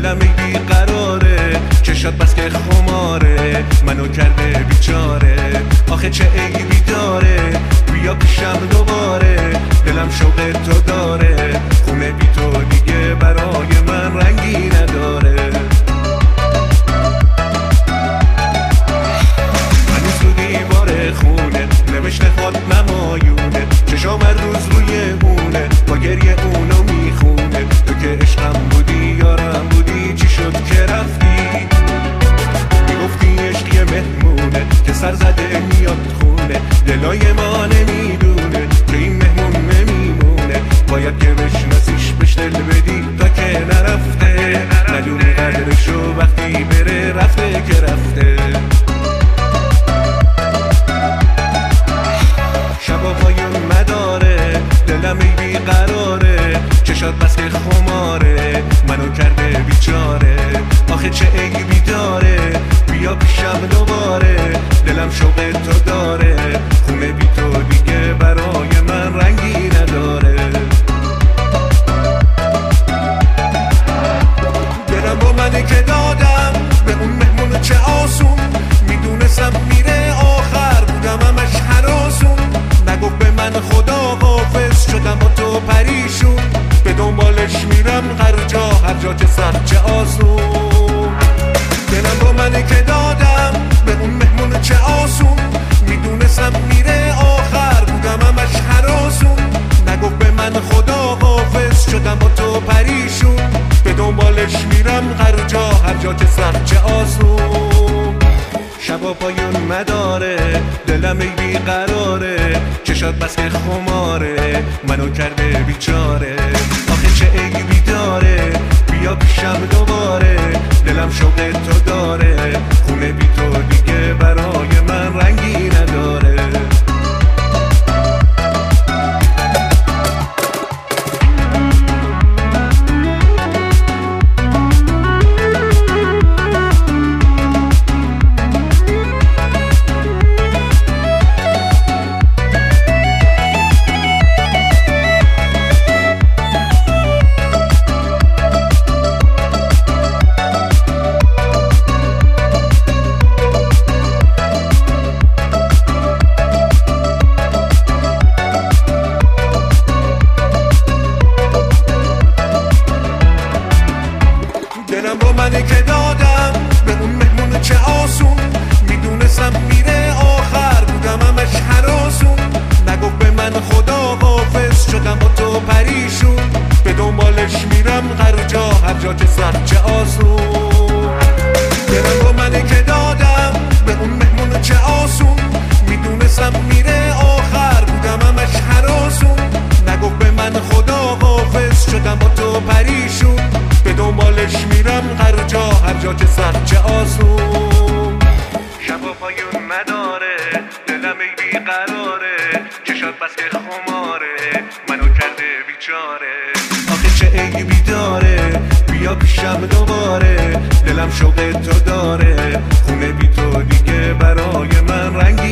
دلم ای بیقراره، چشات بس که خماره منو کرده بیچاره. آخه چه عیبی داره بیا پیشم دوباره، دلم شوق تو داره، خونه بی تو دیگه برای من رنگی نداره. هنوز رو دیوار خونه نوشته خود نمایونه، چشام هر روز روی هونه با گریه اونو میخونه. تو که عشقم بودی یارم بودی، چی شد که رفتی؟ میگفتی عشقی مهمونه که سر زده میاد خونه، دلای ما نمیدونه که این مهمون نمیمونه. باید که بشناسیش بهش دل بدی تا که نرفته، ندونی قدرشو وقتی بره رفته که رفته. شبا پایون مداره دلم ای بیقراره، چشات بس که خماره منو کرده بیچاره. آخه چه عیبی داره بیا پیشم دوباره، دلم شوق تو داره، خونه بی تو دیگه برای من رنگی نداره. دلم با منی که دادم به اون مهمون چه آسون، میدونستم میره آخر بودم همش هراسون. نگفت به من خدا حافظ شدم با تو پریشون، به دنبالش میرم هر جا که سخت چه آسون. دلم با منی که دادم به اون مهمون چه آسون، میدونستم میره آخر بودم همش هراسون. نگفت به من خدا حافظ شدم با تو پریشون، به دنبالش میرم هر جا که سخت چه آسون. شبا پایون مداره دلم ای بیقراره، چشات بس که خماره منو کرده بیچاره. آخه چه عیبی داره بیا پیشم دوباره، دلم شوق تو داره، خونه بی تو دیگه برای من رنگی نداره. دلم با منی که دادم به اون مهمون چه آسون، میدونستم میره آخر بودم همش هراسون. نگفت به من خدا حافظ شدم با تو پریشون، به دنبالش میرم هر جا که سخت چه آسون. دلم با منی که دادم به اون مهمون چه آسون، میدونستم میره آخر بودم همش هراسون. نگفت به من خدا حافظ شدم با تو پریشون، به دنبالش میرم هر جا که سخت چه آسون. شبا پایون مداره دلم ای بیقراره، چشات بس که خماره منو کرده بیچاره. آخه چه عیبی داره بیا پیشم دوباره، دلم شوق تو داره، خونه بی تو دیگه برای من رنگی